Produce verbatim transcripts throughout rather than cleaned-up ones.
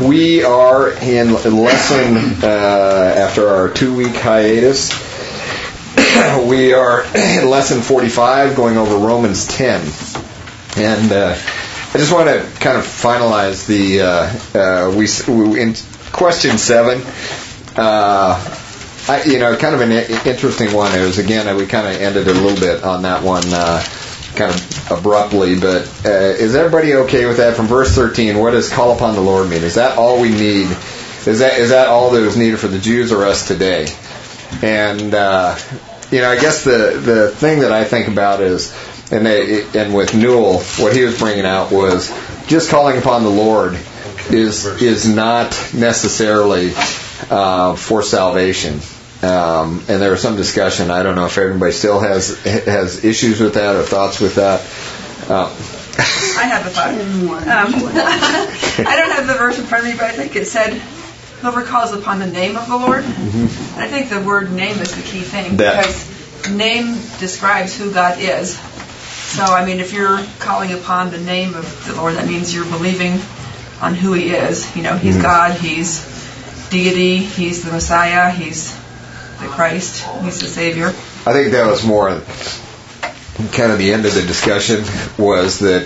We are in lesson, uh, after our two-week hiatus, we are in lesson forty-five, going over Romans ten. And uh, I just want to kind of finalize the, uh, uh, we, we in question seven, uh, I, you know, kind of an interesting one. It was, again, we kind of ended a little bit on that one, uh, kind of abruptly, but uh, is everybody okay with that? From verse thirteen, what does call upon the Lord mean? Is that all we need? Is that is that all that is needed for the Jews or us today? And uh, you know, I guess the the thing that I think about is, and they, and with Newell, what he was bringing out was just calling upon the Lord is is not necessarily uh, for salvation. Um, and there was some discussion. I don't know if everybody still has has issues with that or thoughts with that. Uh, I have a thought. Um, I don't have the verse in front of me, but I think it said, "Whoever calls upon the name of the Lord." Mm-hmm. I think the word "name" is the key thing, that. because name describes who God is. So, I mean, if you're calling upon the name of the Lord, that means you're believing on who He is. You know, He's mm-hmm. God, He's deity, He's the Messiah, He's the Christ, He's the Savior. I think that was more kind of the end of the discussion, was that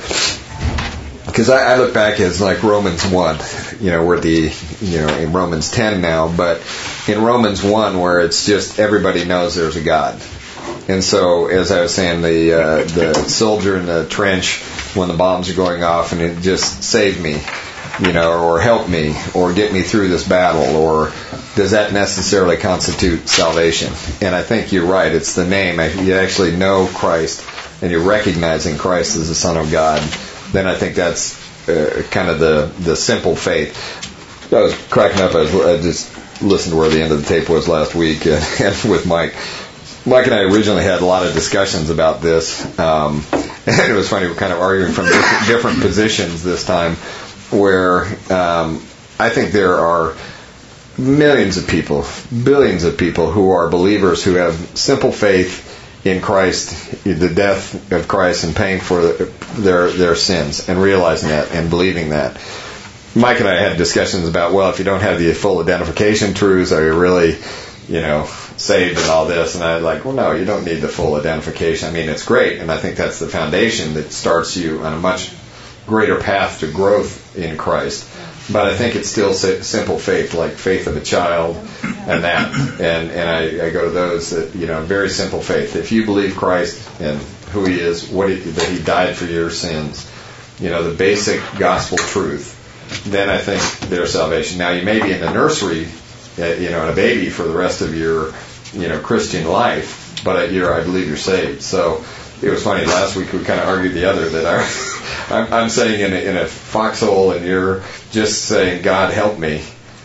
because uh, I, I look back as like Romans one, you know, we're the, you know, in Romans ten now, but in Romans one where it's just everybody knows there's a God. And so, as I was saying, the uh, the soldier in the trench when the bombs are going off, and it just saved me, you know, or help me, or get me through this battle, or does that necessarily constitute salvation? And I think you're right. It's the name. If you actually know Christ and you're recognizing Christ as the Son of God, then I think that's uh, kind of the, the simple faith. I was cracking up. I, was, I just listened to where the end of the tape was last week uh, with Mike. Mike and I originally had a lot of discussions about this. Um, and it was funny. We're kind of arguing from different, different positions this time, where um, I think there are millions of people, billions of people who are believers who have simple faith in Christ, the death of Christ, and paying for their their sins, and realizing that and believing that. Mike and I had discussions about, well, if you don't have the full identification truths, are you really, you know, saved and all this? And I was like, well, no, you don't need the full identification. I mean, it's great, and I think that's the foundation that starts you on a much greater path to growth in Christ. But I think it's still simple faith, like faith of a child, and that, and and I, I go to those that, you know, very simple faith. If you believe Christ and who He is, what he, that He died for your sins, you know, the basic gospel truth, then I think there's salvation. Now, you may be in the nursery, you know, and a baby for the rest of your, you know, Christian life, but you're, I believe you're saved. So it was funny, last week we kind of argued the other, that I, I'm, I'm saying in a, in a foxhole and you're just saying, God help me.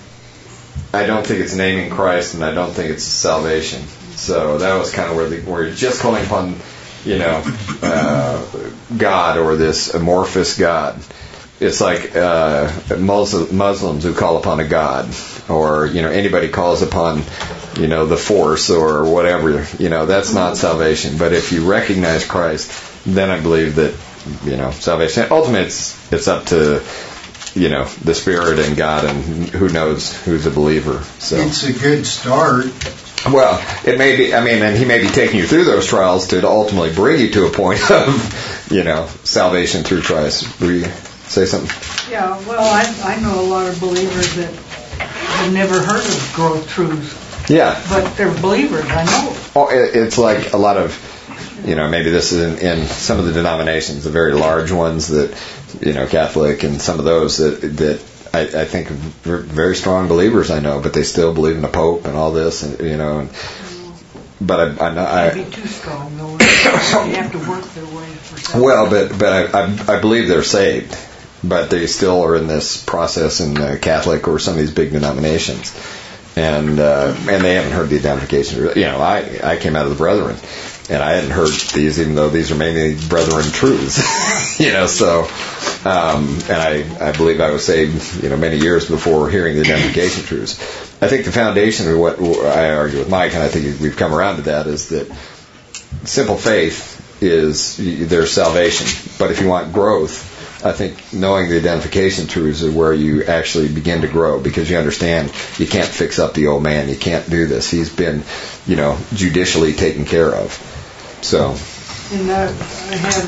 I don't think it's naming Christ, and I don't think it's salvation. So that was kind of where, the, where you're just calling upon, you know, uh, God, or this amorphous God. It's like uh, Muslims who call upon a God, or, you know, anybody calls upon, you know, the force or whatever. You know, that's not salvation. But if you recognize Christ, then I believe that, you know, salvation. Ultimately, it's it's up to, you know, the Spirit and God, and who knows who's a believer. So it's a good start. Well, it may be. I mean, and He may be taking you through those trials to ultimately bring you to a point of, you know, salvation through Christ. Will you say something? Yeah, well, I, I know a lot of believers that have never heard of growth truths. Yeah. But they're believers, I know. Oh, it, it's like a lot of, you know, maybe this is in, in some of the denominations, the very large ones that, you know, Catholic and some of those that that I, I think are very strong believers, I know, but they still believe in the Pope and all this, and, you know, and, but I, I know I. Can't be too strong, though. They have to work their way for salvation. Well, but but I, I I believe they're saved, but they still are in this process in the Catholic or some of these big denominations, and uh, and they haven't heard the identification. You know, I I came out of the Brethren, and I hadn't heard these, even though these are mainly Brethren truths. You know, so um, and I I believe I was saved, you know, many years before hearing the identification truths. I think the foundation of what I argue with Mike, and I think we've come around to that, is that simple faith is there's salvation, but if you want growth, I think knowing the identification truths is where you actually begin to grow, because you understand you can't fix up the old man. You can't do this. He's been, you know, judicially taken care of. So. And I, I have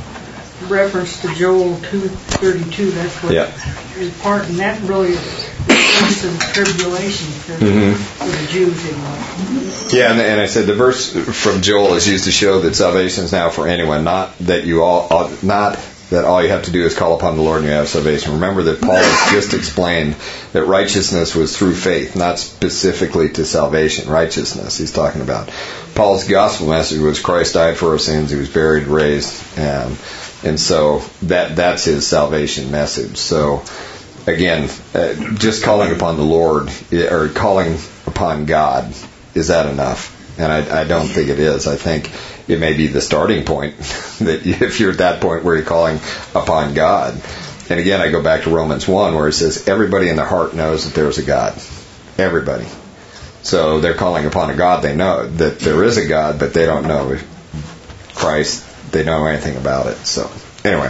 a reference to Joel two thirty-two. That's what yeah. is part, and that really refers to the tribulation for, mm-hmm. for the Jews anyway. Yeah, and, and I said the verse from Joel is used to show that salvation is now for anyone, not that you all, not that all you have to do is call upon the Lord and you have salvation. Remember that Paul has just explained that righteousness was through faith, not specifically to salvation. Righteousness he's talking about. Paul's gospel message was Christ died for our sins, he was buried, raised, and, and so that that's his salvation message. So again, uh, just calling upon the Lord, or calling upon God, is that enough? And I, I don't think it is. I think it may be the starting point, that if you're at that point where you're calling upon God. And again, I go back to Romans one, where it says everybody in their heart knows that there's a God. Everybody. So they're calling upon a God. They know that there is a God, but they don't know Christ. They don't know anything about it. So anyway.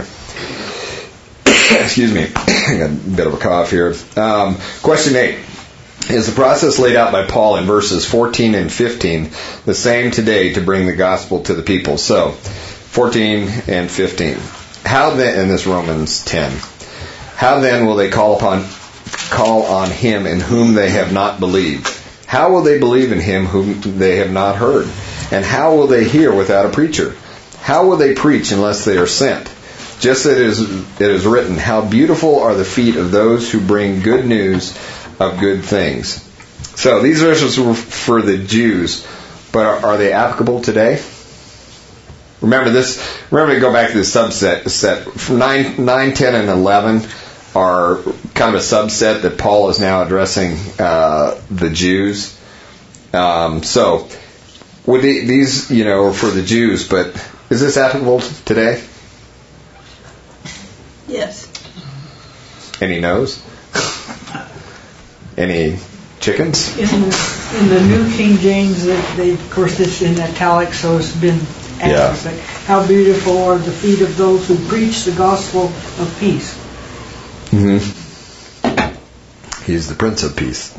Excuse me. I got a bit of a cough here. Um, question eight. Is the process laid out by Paul in verses fourteen and fifteen the same today to bring the gospel to the people? So, fourteen and fifteen. How then, in this Romans ten, how then will they call upon, call on him in whom they have not believed? How will they believe in him whom they have not heard? And how will they hear without a preacher? How will they preach unless they are sent? Just as it is, it is written, how beautiful are the feet of those who bring good news of good things. So these verses were for the Jews, but are, are they applicable today? Remember this. Remember to go back to the subset. Set from nine, nine, ten, and eleven are kind of a subset that Paul is now addressing uh, the Jews. Um, so would the, these, you know, are for the Jews, but is this applicable today? Yes. Any no's? Any chickens? In the, in the New King James, they, they, of course, it's in italics, so it's been added. Yeah. But how beautiful are the feet of those who preach the gospel of peace. Mm-hmm. He's the Prince of Peace.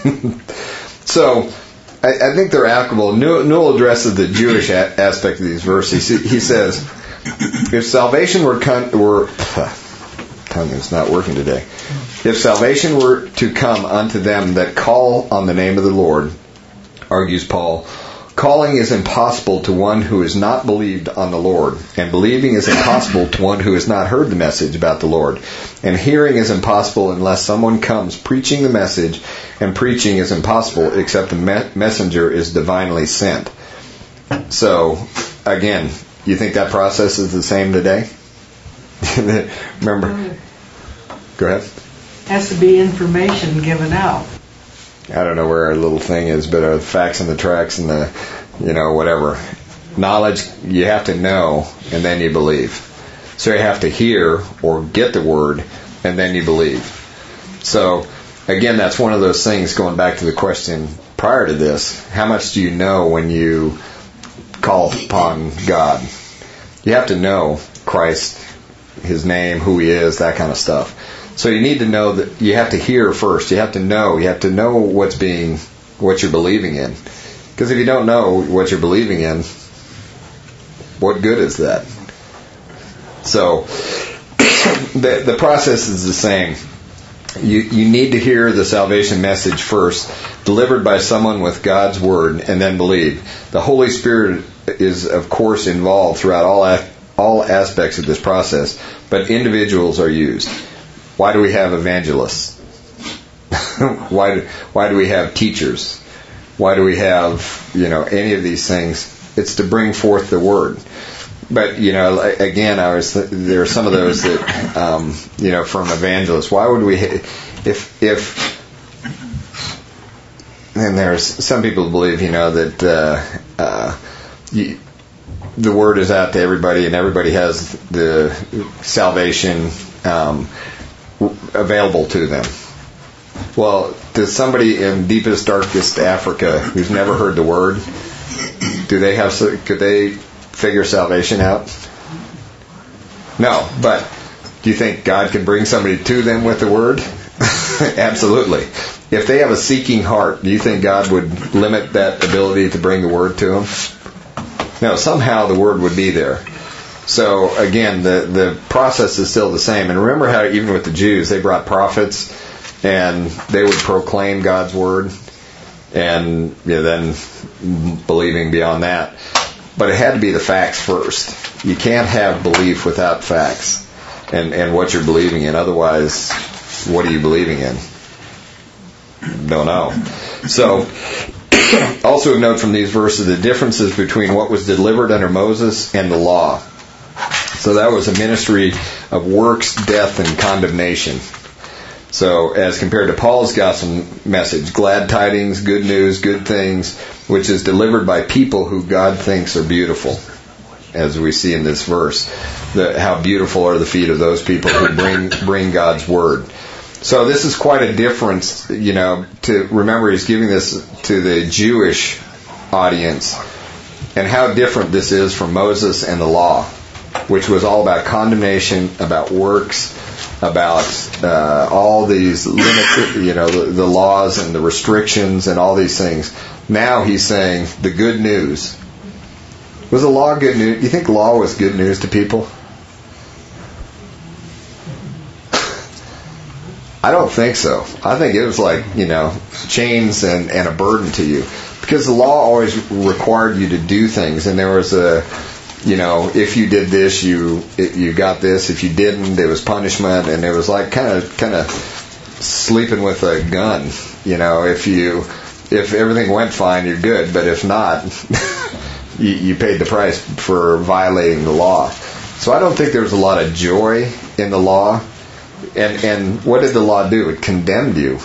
So, I, I think they're applicable. Newell addresses the Jewish a- aspect of these verses. He, he says, if salvation were... Con- were tongue is not working today. If salvation were to come unto them that call on the name of the Lord, argues Paul, calling is impossible to one who has not believed on the Lord, and believing is impossible to one who has not heard the message about the Lord, and hearing is impossible unless someone comes preaching the message, and preaching is impossible except the me- messenger is divinely sent. So, again, you think that process is the same today? Remember? Go ahead. Has to be information given out. I don't know where our little thing is, but the facts and the tracks and the, you know, whatever. Knowledge, you have to know, and then you believe. So you have to hear or get the word, and then you believe. So, again, that's one of those things, going back to the question prior to this, how much do you know when you call upon God? You have to know Christ, His name, who He is, that kind of stuff. So you need to know that you have to hear first. You have to know. You have to know what's being, what you're believing in. Because if you don't know what you're believing in, what good is that? So the the process is the same. You you need to hear the salvation message first, delivered by someone with God's word, and then believe. The Holy Spirit is, of course, involved throughout all all aspects of this process, but individuals are used. Why do we have evangelists? why do, why do we have teachers? Why do we have, you know, any of these things? It's to bring forth the word. But, you know, again, I was th- there are some of those that, um, you know, from evangelists. Why would we, ha- if if, and there's some people who believe, you know, that uh, uh, you, the word is out to everybody, and everybody has the salvation Um, available to them. Well, does somebody in deepest, darkest Africa who's never heard the word, do they have? Could they figure salvation out? No, but Do you think God can bring somebody to them with the word? Absolutely. If they have a seeking heart, do you think God would limit that ability to bring the word to them? No, somehow the word would be there. So again, the, the process is still the same. And remember how even with the Jews, they brought prophets and they would proclaim God's word and you know, then believing beyond that. But it had to be the facts first. You can't have belief without facts and, and what you're believing in. Otherwise, what are you believing in? Don't know. So, also a note from these verses, the differences between what was delivered under Moses and the law. So that was a ministry of works, death, and condemnation. So as compared to Paul's gospel message, glad tidings, good news, good things, which is delivered by people who God thinks are beautiful, as we see in this verse. The, how beautiful are the feet of those people who bring bring God's word. So this is quite a difference, you know, to remember he's giving this to the Jewish audience and how different this is from Moses and the law, which was all about condemnation, about works, about uh, all these limits, you know, the, the laws and the restrictions and all these things. Now he's saying the good news. Was the law good news? Do you think law was good news to people? I don't think so. I think it was like, you know, chains and, and a burden to you. Because the law always required you to do things. And there was a, you know, if you did this, you you got this. If you didn't, there was punishment. And it was like kind of kind of sleeping with a gun. You know, if you if everything went fine, you're good. But if not, you, you paid the price for violating the law. So I don't think there was a lot of joy in the law. And and what did the law do? It condemned you.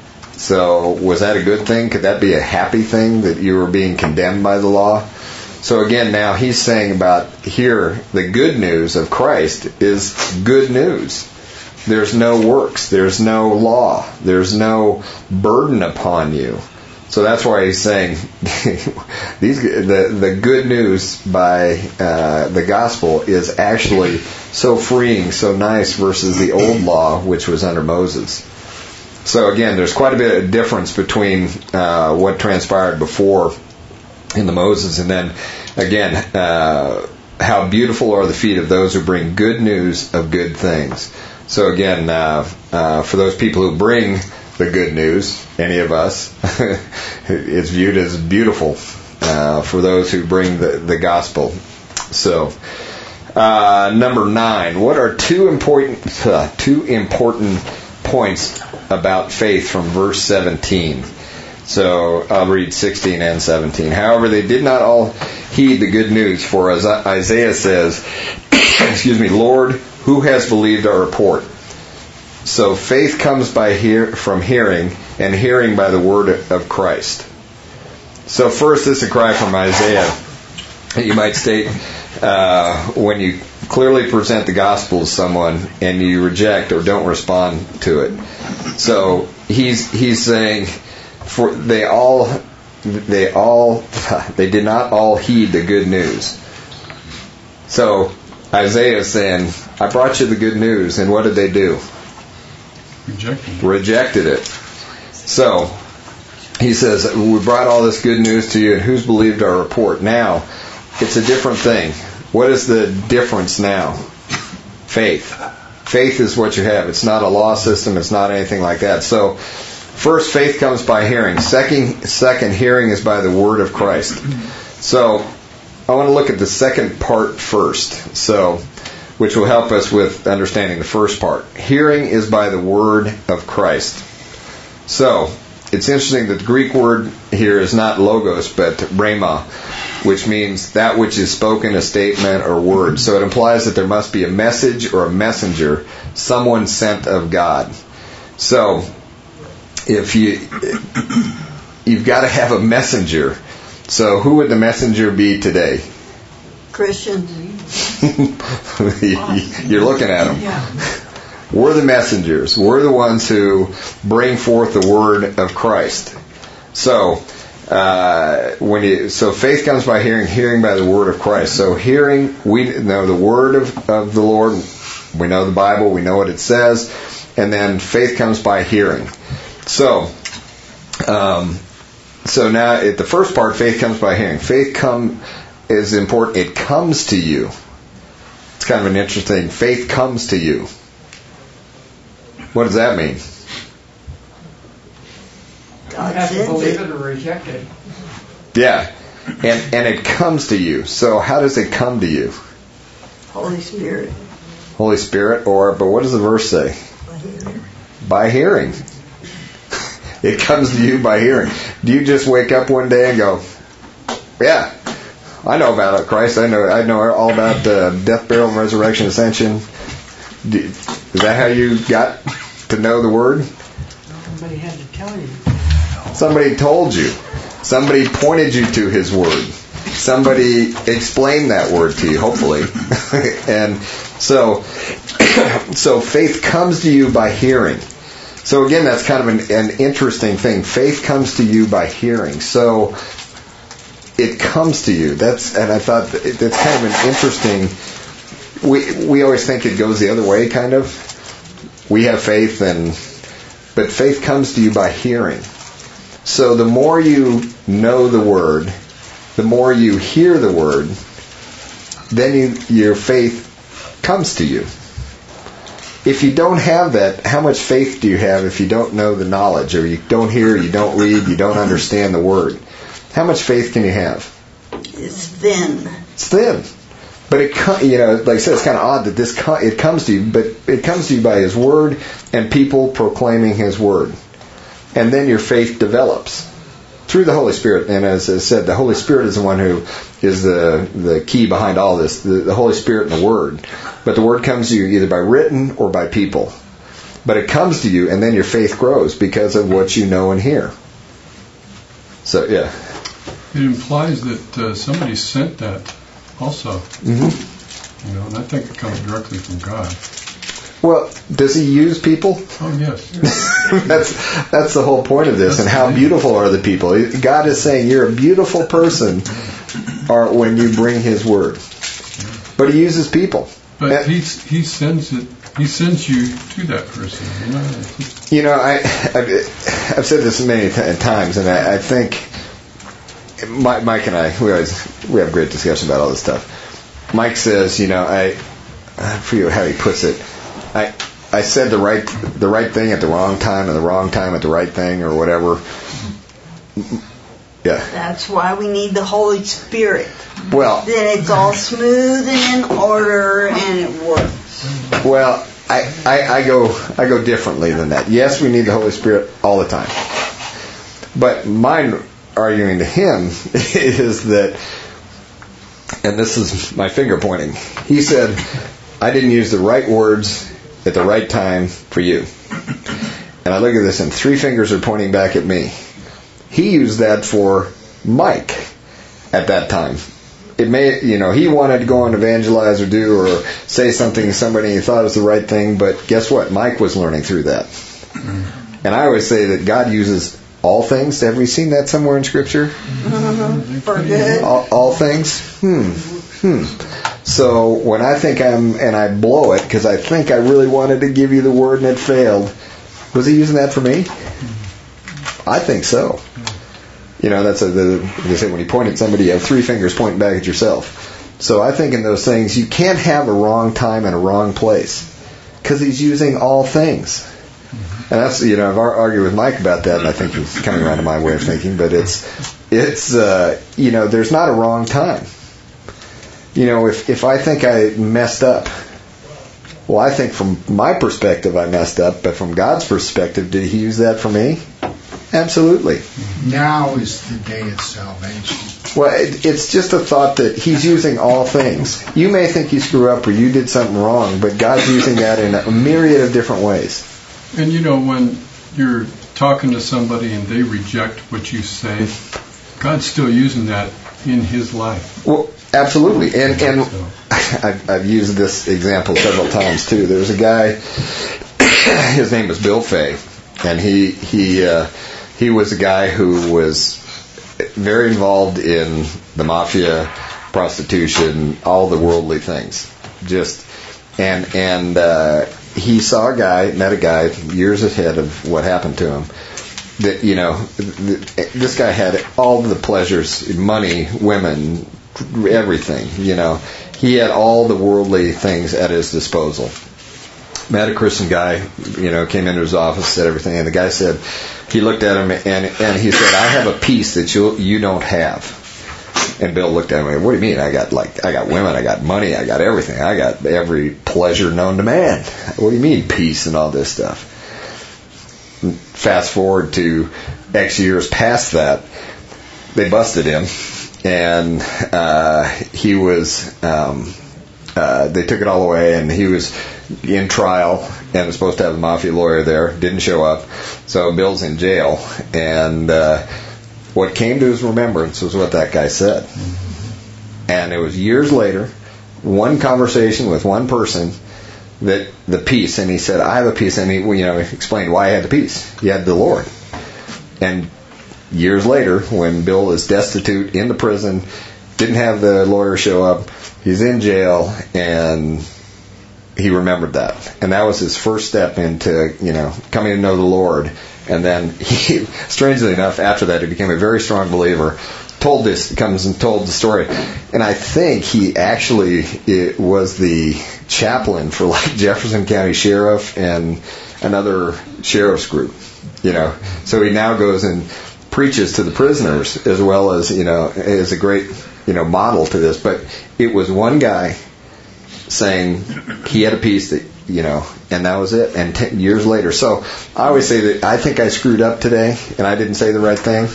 So was that a good thing? Could that be a happy thing that you were being condemned by the law? So again, now he's saying about here, the good news of Christ is good news. There's no works. There's no law. There's no burden upon you. So that's why he's saying these the the good news by uh, the gospel is actually so freeing, so nice versus the old law, which was under Moses. So again, there's quite a bit of difference between uh, what transpired before in the Moses, and then again, uh, how beautiful are the feet of those who bring good news of good things. So again, uh, uh, for those people who bring the good news, any of us, it's viewed as beautiful uh, for those who bring the, the gospel. So, uh, number nine, what are two important uh, two important points about faith from verse seventeen? So I'll read sixteen and seventeen. However, they did not all heed the good news, for as Isaiah says, excuse me, Lord, who has believed our report? So faith comes by hear, from hearing, and hearing by the word of Christ. So first, this is a cry from Isaiah. You might state, uh, when you clearly present the gospel to someone and you reject or don't respond to it. So he's he's saying, for they all they all they did not all heed the good news. So Isaiah is saying, I brought you the good news, and what did they do? Rejected it. Rejected it. So, he says, we brought all this good news to you, and who's believed our report? Now, it's a different thing. What is the difference now? Faith. Faith is what you have. It's not a law system. It's not anything like that. So, first, faith comes by hearing. Second, second, hearing is by the word of Christ. So, I want to look at the second part first. So, which will help us with understanding the first part. Hearing is by the word of Christ. So, it's interesting that the Greek word here is not logos, but rhema, which means that which is spoken, a statement or word. So it implies that there must be a message or a messenger, someone sent of God. So, if you, you've got to have a messenger. So who would the messenger be today? Christians. You're looking at them. Yeah. We're the messengers. We're the ones who bring forth the word of Christ. So, uh, when you so faith comes by hearing, hearing by the word of Christ. So hearing, we know the word of, of the Lord We know the Bible. We know what it says. And then faith comes by hearing. So, um, so now at the first part, faith comes by hearing. Faith come is important. It comes to you. It's kind of an interesting. Faith comes to you. What does that mean? You have to believe it or reject it. Yeah, and and it comes to you. So how does it come to you? Holy Spirit. Holy Spirit, or but what does the verse say? By hearing. By hearing. It comes to you by hearing. Do you just wake up one day and go, yeah, I know about Christ. I know I know all about uh, death, burial, and resurrection, ascension. Do, is that how you got to know the Word? Somebody had to tell you. Somebody told you. Somebody pointed you to His Word. Somebody explained that Word to you, hopefully. And so, so faith comes to you by hearing. So again, that's kind of an, an interesting thing. Faith comes to you by hearing. So it comes to you. That's, and I thought that that's kind of an interesting. We we always think it goes the other way, kind of. We have faith, and but faith comes to you by hearing. So the more you know the Word, the more you hear the Word, then you, your faith comes to you. If you don't have that, how much faith do you have if you don't know the knowledge, or you don't hear, you don't read, you don't understand the Word? How much faith can you have? It's thin. It's thin. But it, you know, like I said, it's kind of odd that this it comes to you, but it comes to you by His Word and people proclaiming His Word. And then your faith develops through the Holy Spirit. And as I said, the Holy Spirit is the one who is the the key behind all this, the, the Holy Spirit and the Word. But the Word comes to you either by written or by people. But it comes to you, and then your faith grows because of what you know and hear. So, yeah. It implies that uh, somebody sent that also. Mm-hmm. You know, and I think it comes directly from God. Well, does He use people? Oh, yes. that's that's the whole point of this. And how beautiful are the people? God is saying you're a beautiful person or when you bring His Word. But He uses people. But and, he he sends it. He sends you to that person. You know, just... you know I I've, I've said this many t- times, and I, I think Mike and I we always we have a great discussion about all this stuff. Mike says, you know, I I forget how he puts it. I I said the right the right thing at the wrong time and the wrong time at the right thing or whatever. Yeah. That's why we need the Holy Spirit. Well, then it's all smooth and in order and it works. Well, I, I, I go I go differently than that. Yes, we need the Holy Spirit all the time. But my arguing to him is that, and this is my finger pointing, he said, I didn't use the right words at the right time for you. And I look at this and three fingers are pointing back at me. He used that for Mike at that time. It may, you know, he wanted to go and evangelize or do or say something to somebody and he thought it was the right thing, but guess what? Mike was learning through that. And I always say that God uses all things. Have we seen that somewhere in Scripture? Mm-hmm. For good. All, all things? Hmm. Hmm. So when I think I'm, and I blow it because I think I really wanted to give you the word and it failed, was he using that for me? I think so. You know, that's a, the, they say when you point at somebody, you have three fingers pointing back at yourself. So I think in those things, you can't have a wrong time and a wrong place because he's using all things. And that's, you know, I've argued with Mike about that, and I think he's coming around to my way of thinking, but it's, it's, uh, you know, there's not a wrong time. You know, if, if I think I messed up, well, I think from my perspective I messed up, but from God's perspective, did he use that for me? Absolutely. Now is the day of salvation. Well, it, it's just a thought that he's using all things. You may think you screw up or you did something wrong, but God's using that in a myriad of different ways. And you know, when you're talking to somebody and they reject what you say, God's still using that in his life. Well, absolutely. And and so. I've, I've used this example several times too. There's a guy, his name was Bill Fay, and he he uh, he was a guy who was very involved in the mafia, prostitution, all the worldly things. Just and and uh, he saw a guy, met a guy years ahead of what happened to him. That, you know, this guy had all the pleasures, money, women, everything. You know, he had all the worldly things at his disposal. Met a Christian guy, you know, came into his office, said everything, and the guy said, he looked at him and and he said, "I have a peace that you you don't have." And Bill looked at him and went, "What do you mean? I got like I got women, I got money, I got everything, I got every pleasure known to man. What do you mean peace and all this stuff?" Fast forward to X years past that, they busted him, and uh, he was. Um, uh, they took it all away, and he was in trial and was supposed to have a mafia lawyer there. Didn't show up, so Bill's in jail. And uh, what came to his remembrance was what that guy said. And it was years later, one conversation with one person, that the peace, and he said, "I have a peace," and he, you know, explained why he had the peace. He had the Lord. And years later, when Bill is destitute in the prison, didn't have the lawyer show up, he's in jail, and he remembered that. And that was his first step into, you know, coming to know the Lord. And then he, strangely enough, after that, he became a very strong believer. Told this, comes and told the story, and I think he actually it was the chaplain for like Jefferson County Sheriff and another sheriff's group, you know. So he now goes and preaches to the prisoners as well as, you know, is a great, you know, model to this. But it was one guy saying he had a peace that, you know, and that was it. And ten years later, so I always say that I think I screwed up today and I didn't say the right thing.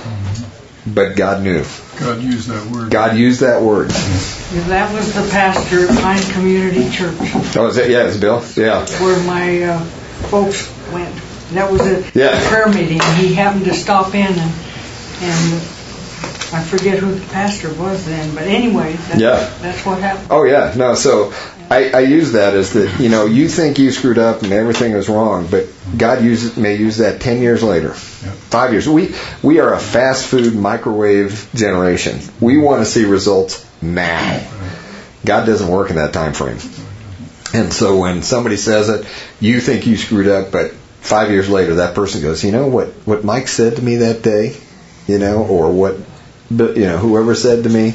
But God knew. God used that word. God used that word. Yeah, that was the pastor at Pine Community Church. Oh, is it? Yeah, it's Bill. Yeah. Where my uh, folks went. That was a yeah. prayer meeting. He happened to stop in, and, and I forget who the pastor was then. But anyway, that, yeah. that's what happened. Oh, yeah. No, so I, I use that as that, you know, you think you screwed up and everything was wrong, but God uses, may use that ten years later, yep. five years. We we are a fast food microwave generation. We want to see results now. God doesn't work in that time frame. And so when somebody says it, you think you screwed up, but five years later that person goes, you know what, what Mike said to me that day, you know, or what, you know, whoever said to me,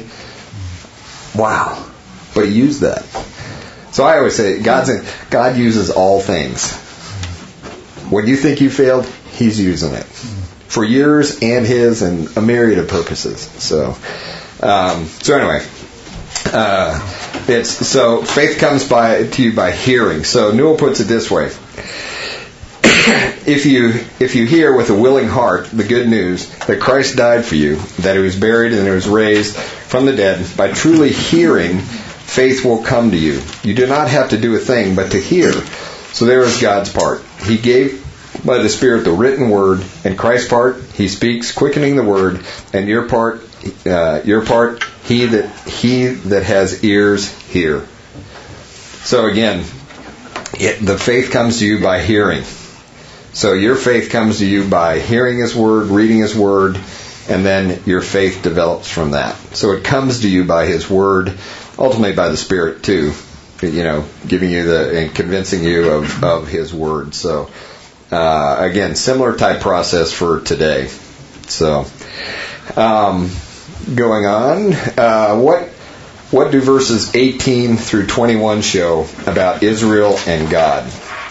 wow, but he used that. So I always say, God's in, God uses all things. When you think you failed, He's using it for yours and His and a myriad of purposes. So, um, so anyway, uh, it's so faith comes by to you by hearing. So Newell puts it this way: if you if you hear with a willing heart the good news that Christ died for you, that He was buried and He was raised from the dead, by truly hearing, faith will come to you. You do not have to do a thing but to hear. So there is God's part. He gave by the Spirit the written word, and Christ's part, He speaks, quickening the word, and your part, uh, your part, he that he that has ears hear. So again, it, the faith comes to you by hearing. So your faith comes to you by hearing His word, reading His word, and then your faith develops from that. So it comes to you by His word, ultimately by the Spirit too, you know, giving you the and convincing you of, of His word. So uh, again, similar type process for today. So um, going on, uh, what what do verses eighteen through twenty-one show about Israel and God?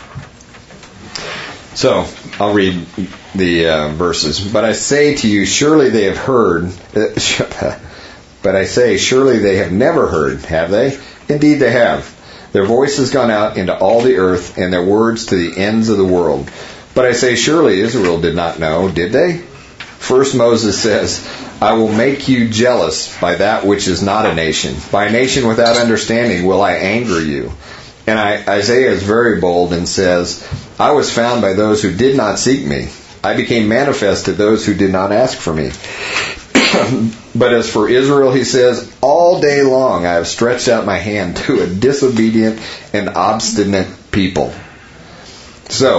So I'll read the uh, verses. But I say to you, surely they have heard. Uh, but I say, surely they have never heard, have they? Indeed they have. Their voice has gone out into all the earth, and their words to the ends of the world. But I say, surely Israel did not know, did they? First Moses says, I will make you jealous by that which is not a nation. By a nation without understanding will I anger you. And I, Isaiah is very bold and says, I was found by those who did not seek me. I became manifest to those who did not ask for me. But as for Israel, he says, all day long I have stretched out my hand to a disobedient and obstinate people. So,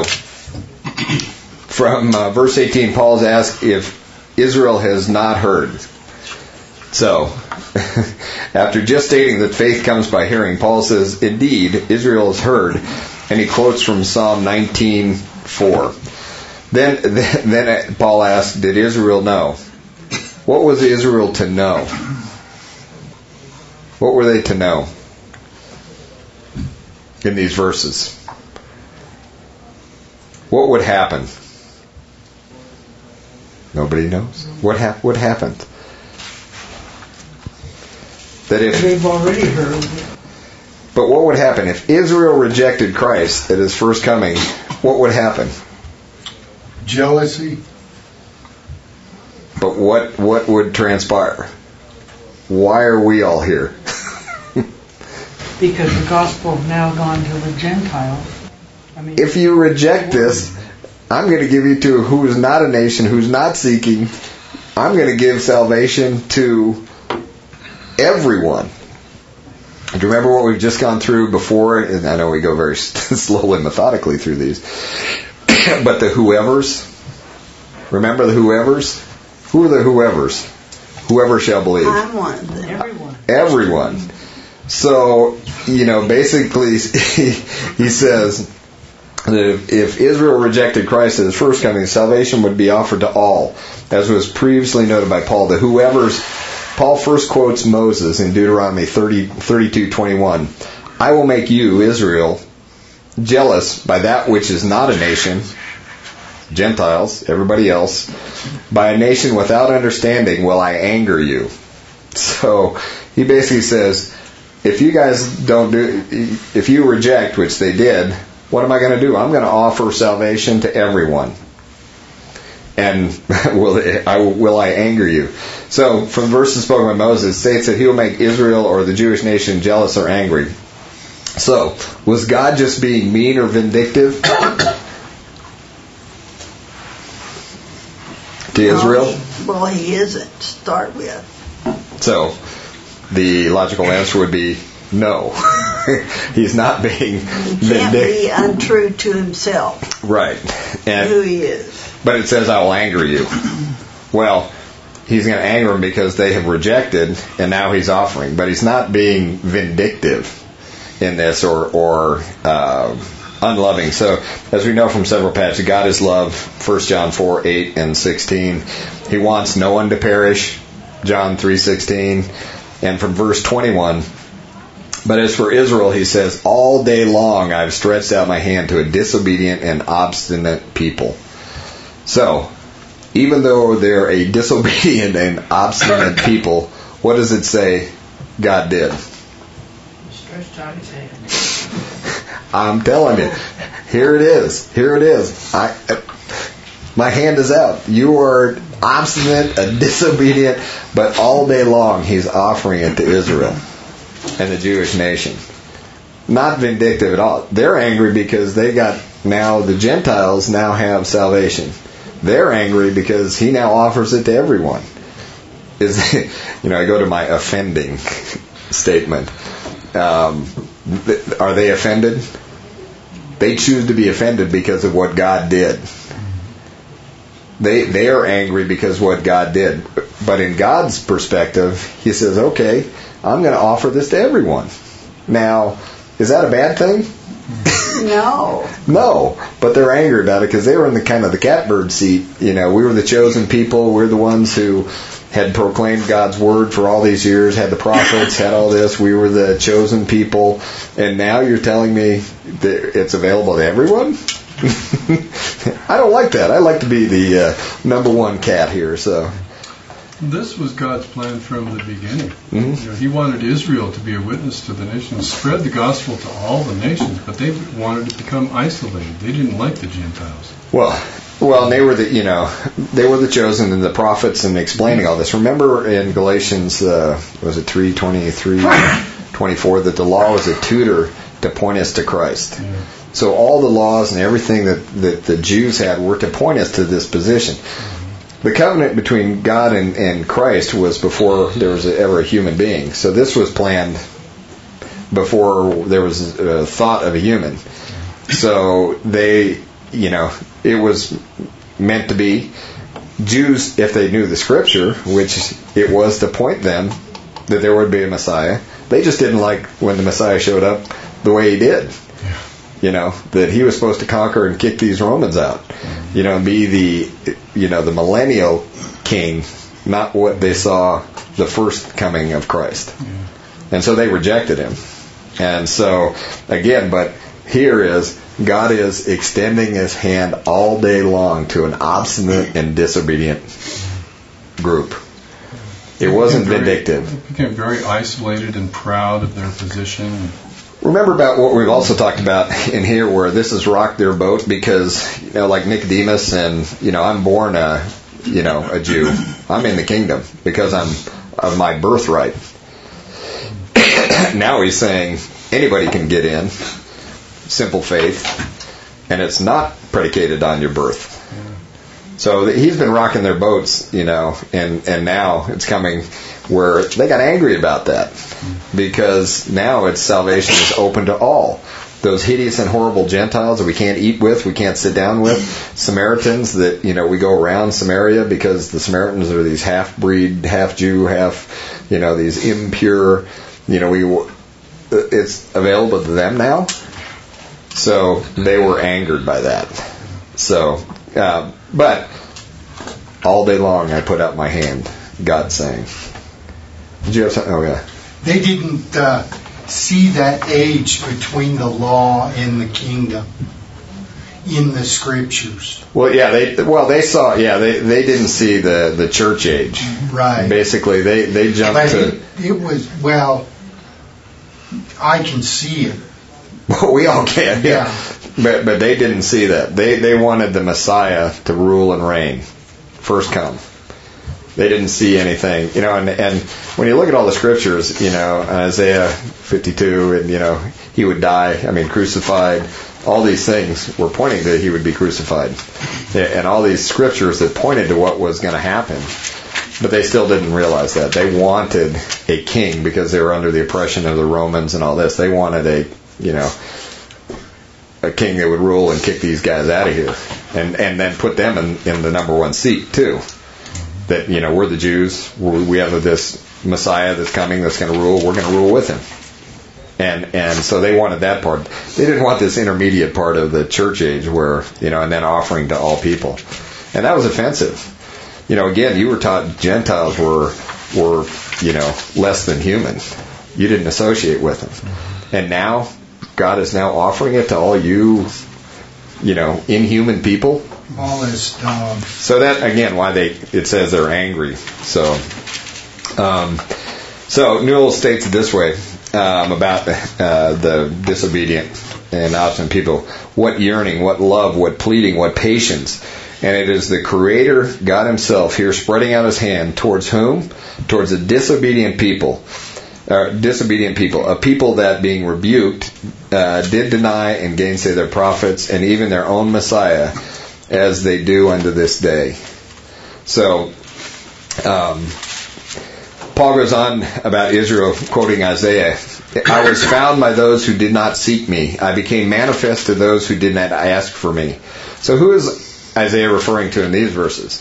from uh, verse eighteen, Paul's asked if Israel has not heard. So, After just stating that faith comes by hearing, Paul says, indeed, Israel has heard. And he quotes from Psalm nineteen four. Then, then, then Paul asked, did Israel know? What was Israel to know? What were they to know in these verses? What would happen? Nobody knows. What hap- what happened? That if They've already heard. But what would happen if Israel rejected Christ at his first coming? What would happen? Jealousy. But what what would transpire? Why are we all here? Because the gospel has now gone to the Gentiles. I mean, If you reject this, I'm going to give you to who is not a nation, who's not seeking. I'm going to give salvation to everyone. Do you remember what we've just gone through before? And I know we go very slowly, methodically through these. But the whoever's. Remember the whoever's? Who are the whoever's? Whoever shall believe. I'm one of them. everyone. Everyone. So, you know, basically, he, he says that if, if Israel rejected Christ at his first coming, salvation would be offered to all. As was previously noted by Paul, the whoever's. Paul first quotes Moses in Deuteronomy thirty, thirty-two twenty-one. I will make you, Israel, jealous by that which is not a nation, Gentiles, everybody else. By a nation without understanding will I anger you. So he basically says, if you guys don't do, if you reject, which they did, what am I going to do? I'm going to offer salvation to everyone. And will I, will I anger you? So, from verses spoken by Moses, states that he will make Israel or the Jewish nation jealous or angry. So, was God just being mean or vindictive to Israel? Well, he isn't to start with. So, the logical answer would be no. He's not being He can't vindictive. be untrue to himself, Right. And who he is. But it says, I will anger you. Well, he's going to anger them because they have rejected, and now he's offering. But he's not being vindictive in this or, or uh, unloving. So, as we know from several passages, God is love, First John four, eight, and sixteen. He wants no one to perish, John three, sixteen. And from verse twenty-one, but as for Israel, he says, all day long I've stretched out my hand to a disobedient and obstinate people. So, even though they're a disobedient and obstinate people, what does it say God did? Stretched out his hand. I'm telling you, here it is. Here it is. I, my hand is out. You are obstinate, a disobedient, but all day long he's offering it to Israel and the Jewish nation. Not vindictive at all. They're angry because they got, now the Gentiles now have salvation. They're angry because he now offers it to everyone. Is, you know, I go to my offending statement. Um, th- are they offended? They choose to be offended because of what God did. They they are angry because of what God did. But in God's perspective, he says, okay, I'm going to offer this to everyone. Now, is that a bad thing? No. No, but they're angry about it because they were in the kind of the catbird seat. You know, we were the chosen people. We're the ones who had proclaimed God's word for all these years, had the prophets, had all this. We were the chosen people. And now you're telling me that it's available to everyone? I don't like that. I like to be the uh, number one cat here. So This was God's plan from the beginning. Mm-hmm. You know, he wanted Israel to be a witness to the nations, spread the gospel to all the nations, but they wanted to become isolated. They didn't like the Gentiles. Well, well, and they were the, you know, they were the chosen and the prophets and explaining all this. Remember in Galatians, uh, was it three twenty-three, twenty-four, that the law was a tutor to point us to Christ. Yeah. So all the laws and everything that, that the Jews had were to point us to this position. The covenant between God and, and Christ was before there was ever a human being. So this was planned before there was a thought of a human. So they, you know, it was meant to be. Jews, if they knew the Scripture, which it was to point them that there would be a Messiah. They just didn't like when the Messiah showed up the way he did. Yeah. You know, that he was supposed to conquer and kick these Romans out. You know, and be the, you know, the millennial king, not what they saw the first coming of Christ. Yeah. And so they rejected him. And so, again, but here is, God is extending his hand all day long to an obstinate and disobedient group. It wasn't Very- vindictive. They became very isolated and proud of their position. Remember about what we've also talked about in here, where this has rocked their boat because, you know, like Nicodemus, and, you know, I'm born a, you know, a Jew. I'm in the kingdom because I'm of my birthright. Now he's saying anybody can get in, simple faith, and it's not predicated on your birth. So he's been rocking their boats, you know, and, and now it's coming where they got angry about that, because now it's salvation is open to all. Those hideous and horrible Gentiles that we can't eat with, we can't sit down with, Samaritans that, you know, we go around Samaria because the Samaritans are these half-breed, half-Jew, half, you know, these impure, you know, we it's available to them now. So they were angered by that. So, uh, but all day long I put out my hand, God saying. Did you have something? Oh, yeah. They didn't uh, see that age between the law and the kingdom in the scriptures. Well, yeah, they well they saw yeah they, they didn't see the, the church age. Right. Basically, they they jumped But to. it, it was, well, I can see it. Well, we all can, yeah. Yeah. But but they didn't see that. They they wanted the Messiah to rule and reign, first come. They didn't see anything, you know. And and when you look at all the scriptures, you know, Isaiah fifty-two, and you know he would die. I mean, crucified. All these things were pointing that he would be crucified, and all these scriptures that pointed to what was going to happen. But they still didn't realize that. They wanted a king because they were under the oppression of the Romans and all this. They wanted a, you know, a king that would rule and kick these guys out of here, and and then put them in, in the number one seat too. That, you know, we're the Jews. We're, we have this Messiah that's coming that's going to rule. We're going to rule with him. And and so they wanted that part. They didn't want this intermediate part of the church age where, you know, and then offering to all people. And that was offensive. You know, again, you were taught Gentiles were, were, you know, less than human. You didn't associate with them. And now, God is now offering it to all you, you know, inhuman people. All this dogs. So that, again, why they, it says they're angry. So, um, so Newell states it this way, um, about, uh, the disobedient and obstinate people. What yearning, what love, what pleading, what patience. And it is the Creator, God Himself, here spreading out His hand towards whom? Towards the disobedient people. Uh, disobedient people. A people that, being rebuked, uh, did deny and gainsay their prophets and even their own Messiah, as they do unto this day. So, um, Paul goes on about Israel, quoting Isaiah. I was found by those who did not seek me. I became manifest to those who did not ask for me. So who is Isaiah referring to in these verses?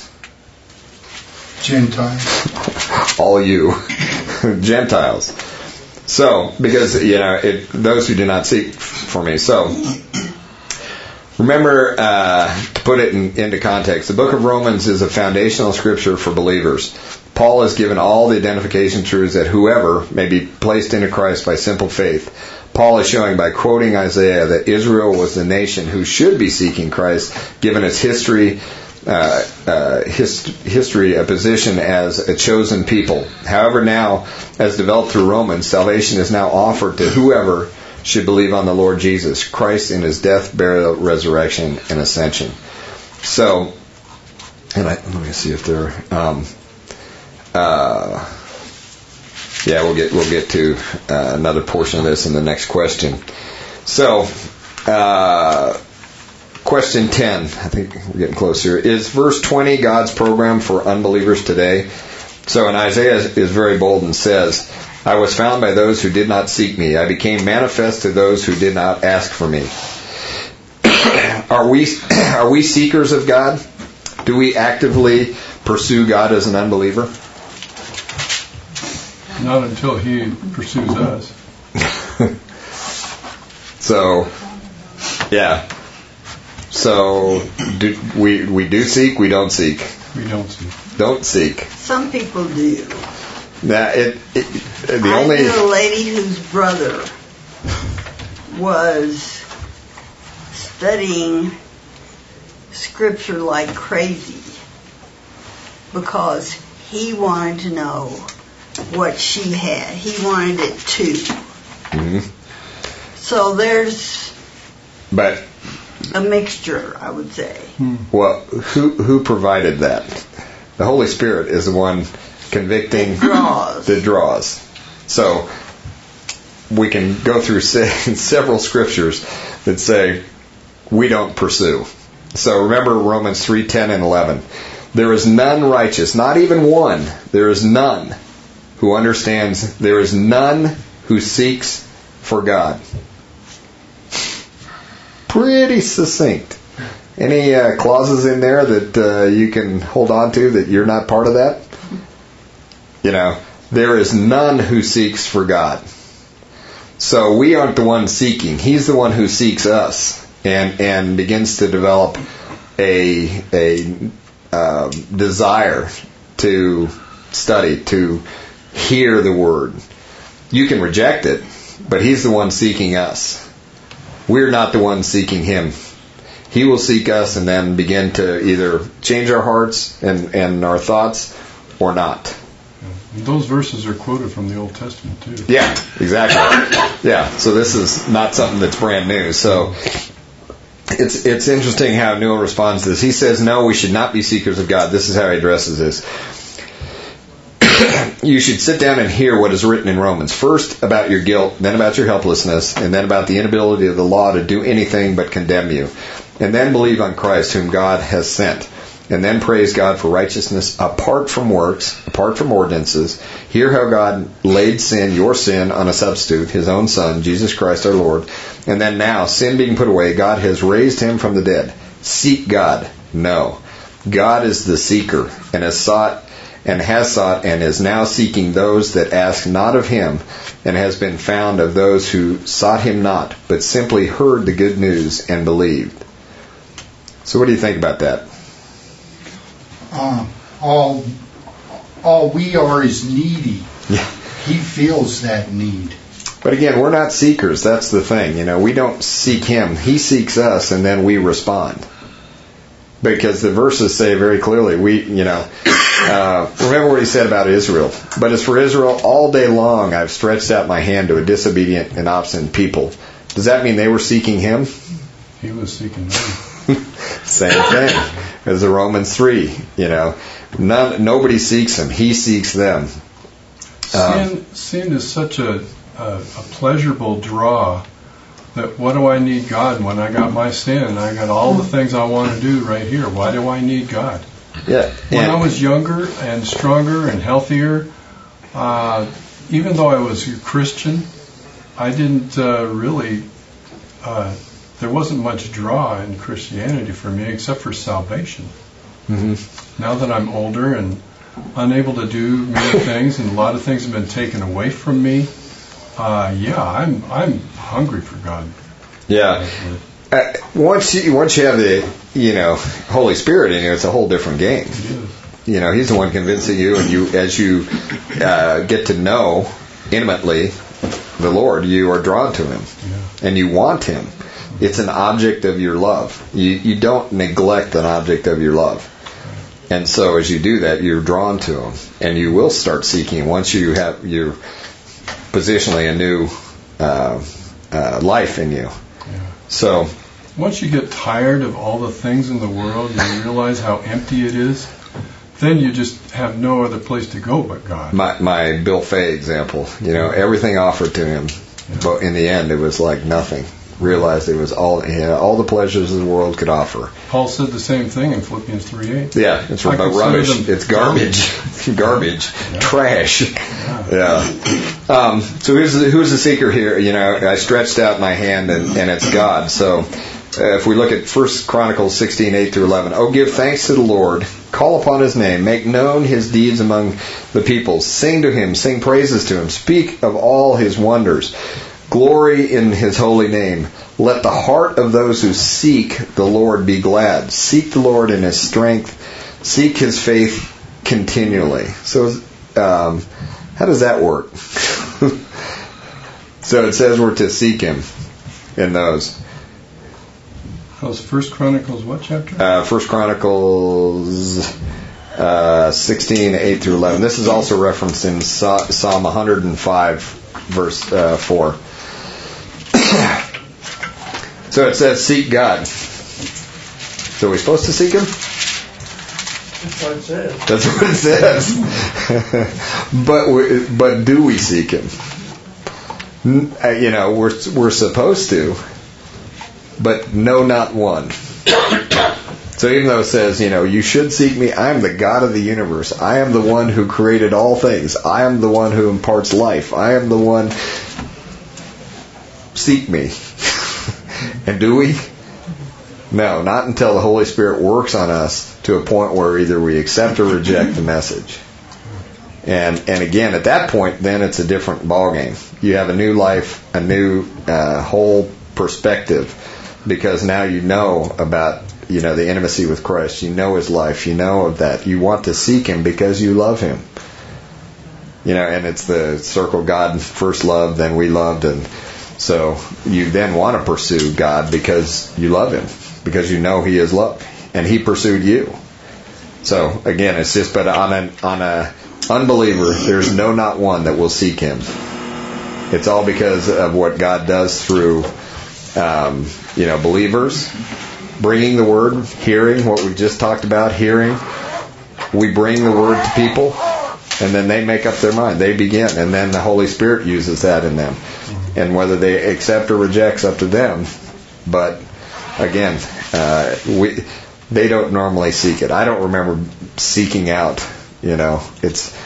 Gentiles. All you. Gentiles. So, because, you know, it, those who do not seek for me. So, remember, uh, to put it in, into context, the book of Romans is a foundational scripture for believers. Paul has given all the identification truths that whoever may be placed into Christ by simple faith. Paul is showing by quoting Isaiah that Israel was the nation who should be seeking Christ, given its history, uh, uh, hist- history, a position as a chosen people. However, now, as developed through Romans, salvation is now offered to whoever should believe on the Lord Jesus Christ in His death, burial, resurrection, and ascension. So, and I, let me see if there. Um, uh, yeah, we'll get we'll get to uh, another portion of this in the next question. So, uh, question ten. I think we're getting close here. Is verse twenty God's program for unbelievers today? So, in Isaiah is very bold and says, I was found by those who did not seek me. I became manifest to those who did not ask for me. Are we are we seekers of God? Do we actively pursue God as an unbeliever? Not until He pursues us. So, yeah. So, do, we we do seek, we don't seek. We don't seek. Don't seek. Some people do. Now, it, it the I only knew a lady whose brother was studying Scripture like crazy because he wanted to know what she had. He wanted it too. Mm-hmm. So there's but a mixture, I would say. well, who who provided that? The Holy Spirit is the one convicting Draws. that draws. So we can go through se- several scriptures that say we don't pursue. So remember Romans three, ten, and eleven. There is none righteous, not even one. There is none who understands. There is none who seeks for God. Pretty succinct. Any uh, clauses in there that uh, you can hold on to that you're not part of that? You know, there is none who seeks for God. So we aren't the one seeking. He's the one who seeks us and and begins to develop a a uh, desire to study, to hear the Word. You can reject it, but He's the one seeking us. We're not the one seeking Him. He will seek us and then begin to either change our hearts and, and our thoughts or not. Those verses are quoted from the Old Testament too. Yeah, exactly. Yeah, so this is not something that's brand new. So it's it's interesting how Newell responds to this. He says, no, we should not be seekers of God. This is how he addresses this. You should sit down and hear what is written in Romans. First about your guilt, then about your helplessness, and then about the inability of the law to do anything but condemn you. And then believe on Christ, whom God has sent. And then praise God for righteousness apart from works, apart from ordinances. Hear how God laid sin, your sin, on a substitute, His own Son, Jesus Christ our Lord. And then now, sin being put away, God has raised Him from the dead. Seek God. No. God is the seeker and has sought and has sought and is now seeking those that ask not of Him, and has been found of those who sought Him not, but simply heard the good news and believed. So what do you think about that? Um, all, all we are is needy. Yeah. He feels that need. But again, we're not seekers. That's the thing. You know, we don't seek Him. He seeks us, and then we respond. Because the verses say very clearly, we, you know, uh, remember what He said about Israel. But as for Israel, all day long I've stretched out my hand to a disobedient and obstinate people. Does that mean they were seeking Him? He was seeking them. Same thing as the Romans three. You know, none, nobody seeks Him. He seeks them. Um, sin, sin is such a, a, a pleasurable draw that what do I need God when I got my sin? I got all the things I want to do right here. Why do I need God? Yeah. When I was younger and stronger and healthier, uh, even though I was a Christian, I didn't uh, really, uh, there wasn't much draw in Christianity for me except for salvation. Mm-hmm. Now that I'm older and unable to do many things and a lot of things have been taken away from me, uh, yeah, I'm I'm hungry for God. Yeah. Uh, once you once you have the you know Holy Spirit in you, it's a whole different game. You know, He's the one convincing you, and you as you uh, get to know intimately the Lord, you are drawn to Him, yeah. and you want Him. It's an object of your love. You you don't neglect an object of your love, and so as you do that, you're drawn to Him, and you will start seeking once you have your positionally a new uh, uh, life in you. Yeah. So once you get tired of all the things in the world and you realize how empty it is, then you just have no other place to go but God. My my Bill Fay example, you know, everything offered to him, yeah. but in the end it was like nothing. Realized it was all he had, all the pleasures the world could offer. Paul said the same thing in Philippians three eight. Yeah, it's about rubbish. It's garbage, garbage, yeah. trash. Yeah. yeah. Um, so who's the, who's the seeker here? You know, I stretched out my hand and, and it's God. So Uh, if we look at First Chronicles sixteen, eight through eleven, oh, give thanks to the Lord, call upon His name, make known His deeds among the peoples, sing to Him, sing praises to Him, speak of all His wonders, glory in His holy name. Let the heart of those who seek the Lord be glad. Seek the Lord in His strength, seek His faith continually. So, um, how does that work? So it says we're to seek Him in those. That was First Chronicles what chapter? Uh, First Chronicles uh, sixteen, eight through eleven. This is also referenced in Psalm one hundred five, verse uh, four. So it says, seek God. So are we supposed to seek Him? That's what it says. That's what it says. but we, but do we seek Him? You know, we're we're supposed to. But no, not one. So even though it says, you know, you should seek me, I am the God of the universe. I am the one who created all things. I am the one who imparts life. I am the one. Seek me. And do we? No, not until the Holy Spirit works on us to a point where either we accept or reject the message. And and again, at that point, then it's a different ballgame. You have a new life, a new uh, whole perspective. Because now you know about, you know, the intimacy with Christ. You know His life. You know of that. You want to seek Him because you love Him. You know, and it's the circle God first loved, then we loved. And so you then want to pursue God because you love Him. Because you know He is love. And He pursued you. So, again, it's just, but on an on a unbeliever, there's no not one that will seek Him. It's all because of what God does through Um, you know, believers, bringing the Word, hearing what we've just talked about, hearing. We bring the Word to people, and then they make up their mind. They begin, and then the Holy Spirit uses that in them. And whether they accept or reject is up to them. But, again, uh, we they don't normally seek it. I don't remember seeking out, you know, it's,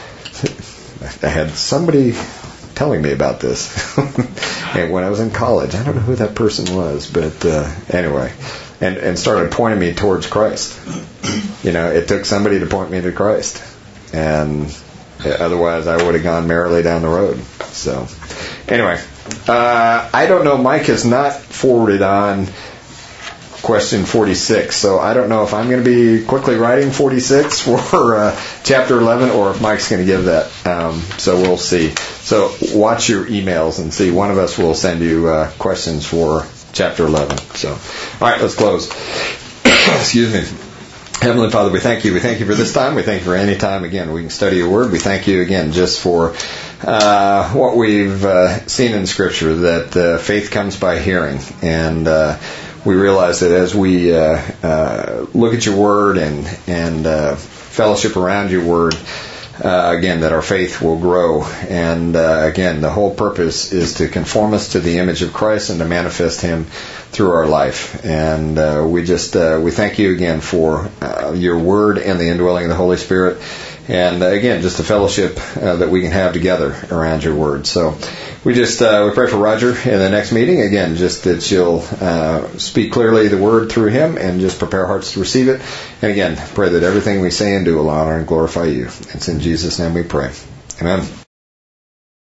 I had somebody telling me about this and when I was in college. I don't know who that person was, but uh, anyway, and and started pointing me towards Christ. You know, it took somebody to point me to Christ, and otherwise I would have gone merrily down the road. So anyway, uh, I don't know. Mike has not forwarded on question forty-six, so I don't know if I'm going to be quickly writing forty-six for uh, chapter eleven, or if Mike's going to give that. Um, so we'll see. So watch your emails and see. One of us will send you uh, questions for chapter eleven. So, all right, let's close. Excuse me. Heavenly Father, we thank you. We thank you for this time. We thank you for any time, again, we can study your word. We thank you, again, just for uh, what we've uh, seen in Scripture, that uh, faith comes by hearing. And uh, we realize that as we uh, uh, look at your word and, and uh, fellowship around your word, Uh, again, that our faith will grow. And uh, again, the whole purpose is to conform us to the image of Christ and to manifest Him through our life. And uh, we just uh, we thank you again for uh, your word and the indwelling of the Holy Spirit. And uh, again, just the fellowship uh, that we can have together around your word. So we just uh, we pray for Roger in the next meeting. Again, just that you'll uh, speak clearly the word through him and just prepare hearts to receive it. And again, pray that everything we say and do will honor and glorify you. It's in Jesus' name we pray. Amen.